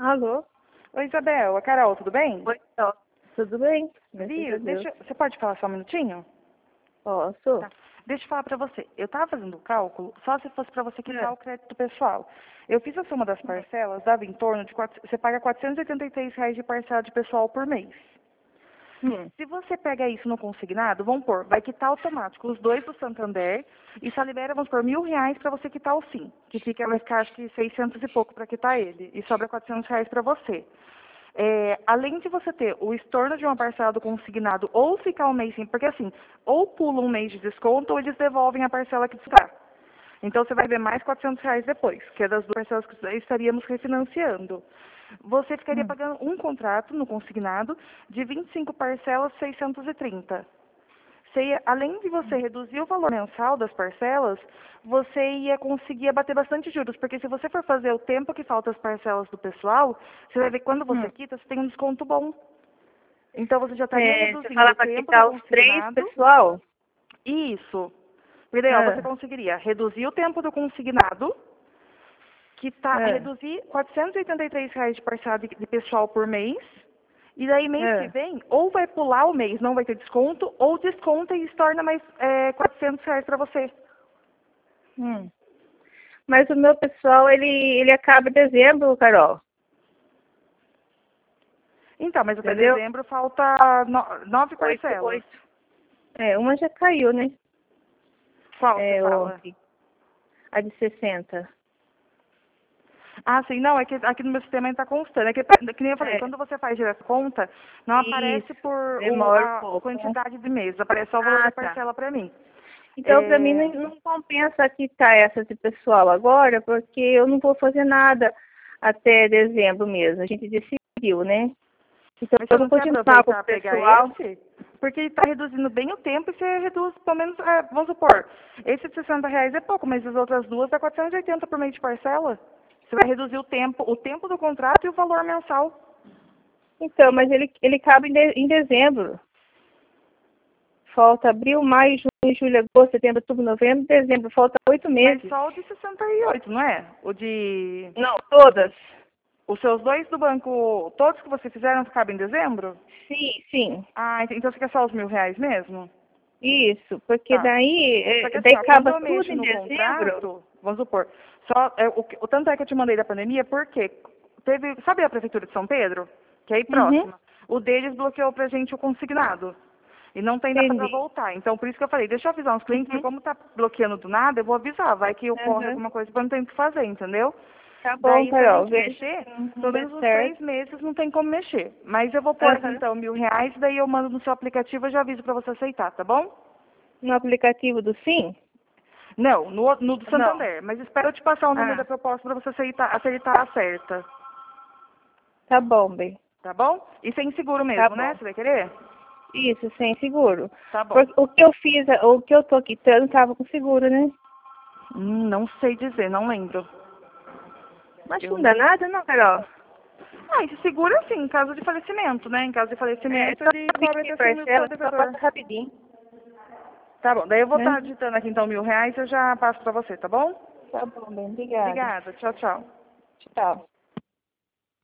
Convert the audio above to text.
Alô? Oi, Isabel. A Carol, tudo bem? Oi, Carol. Tudo bem? Viu? Você pode falar só um minutinho? Posso? Tá. Deixa eu falar pra você. Eu tava fazendo o cálculo só se fosse pra você quitar o crédito pessoal. Eu fiz a soma das parcelas, dava em torno de... Você paga R$ 483 de parcela de pessoal por mês. Se você pega isso no consignado, vamos pôr, vai quitar automático os dois do Santander e só libera, vamos pôr, R$ 1.000 para você quitar o SIM, que vai ficar acho que 600 e pouco para quitar ele, e sobra R$ 400 para você. Além de você ter o estorno de uma parcela do consignado ou ficar um mês sem, porque assim, ou pula um mês de desconto ou eles devolvem a parcela que está. Então você vai ver mais R$ 400 depois, que é das duas parcelas que estaríamos refinanciando. Você ficaria pagando um contrato no consignado de 25 parcelas, 630. Além de você reduzir o valor mensal das parcelas, você ia conseguir abater bastante juros, porque se você for fazer o tempo que falta as parcelas do pessoal, você vai ver que quando você quita, você tem um desconto bom. Então você já estaria Você reduzindo fala o para tempo do quitar os três, consignado. pessoal? Isso. O ideal, você conseguiria reduzir o tempo do consignado, que reduzir R$ 483 de parcela de pessoal por mês, e daí mês que vem, ou vai pular o mês, não vai ter desconto, ou desconta e se torna mais R$ 400 para você. Mas o meu pessoal, ele acaba em dezembro, Carol. Então, mas até Entendeu? dezembro falta 9 parcelas. Oito. Uma já caiu, né? Qual você fala? Ontem. A de 60. Ah, sim, não, é que aqui no meu sistema ainda está constando. É que nem eu falei, quando você faz direto conta, não aparece por demora um a pouco, né? quantidade de meses, aparece só o valor da parcela para mim. Então, para mim, não compensa quitar essa de pessoal agora, porque eu não vou fazer nada até dezembro mesmo. A gente decidiu, né? Então, Mas eu você vou não quer continuar com aproveitar o pegar pessoal. esse? Porque ele está reduzindo bem o tempo e você reduz, pelo menos, vamos supor, esse de R$ 60 é pouco, mas as outras duas dá 480 por mês de parcela. Você vai reduzir o tempo do contrato e o valor mensal. Então, mas ele cabe em dezembro. Falta abril, maio, junho, julho, agosto, setembro, outubro, novembro, dezembro. Falta 8 meses. Mas só o de 68, não é? O de... Não, todas. Os seus dois do banco, todos que você fizeram, cabem em dezembro? Sim, sim. Ah, então você quer só os R$ 1.000 mesmo? Isso, porque Tá. daí, Só que assim, daí ó, quando acaba eu tudo mexo em no dezembro. contrato, vamos supor, o tanto é que eu te mandei da pandemia, porque sabe a prefeitura de São Pedro? Que é aí próxima. O deles bloqueou pra gente o consignado. E não tem data pra Entendi. voltar. Então, por isso que eu falei, deixa eu avisar uns clientes, porque como tá bloqueando do nada, eu vou avisar. Vai que ocorre alguma coisa que eu não tenho o que fazer, entendeu? Tá bom, Daí, pra Carol, gente veja. mexer, Não pelo der menos uns certo. 3 meses não tem como mexer. Mas eu vou pôr aqui, então, R$ 1.000, daí eu mando no seu aplicativo e já aviso pra você aceitar, tá bom? No aplicativo do Sim? Não, no do Não. Santander. Mas espera eu te passar o número da proposta pra você aceitar a certa. Tá bom, bem. Tá bom? E sem seguro Tá mesmo, né? bom. Você vai querer? Isso, sem seguro. Tá bom. Porque o que eu fiz, o que eu tô quitando tava com seguro, né? Não sei dizer, não lembro. Mas Eu não dá não... nada, não, Carol? Ah, esse seguro é assim, em caso de falecimento, né? Em caso de falecimento, Só ele cobre 20 até 100 mil pro seu parcelas, só devedor. passa rapidinho, Tá bom, daí eu vou né? estar digitando aqui então R$ 1.000 e eu já passo pra você, tá bom? Tá bom, bem. Obrigada. Obrigada, tchau, tchau. Tchau.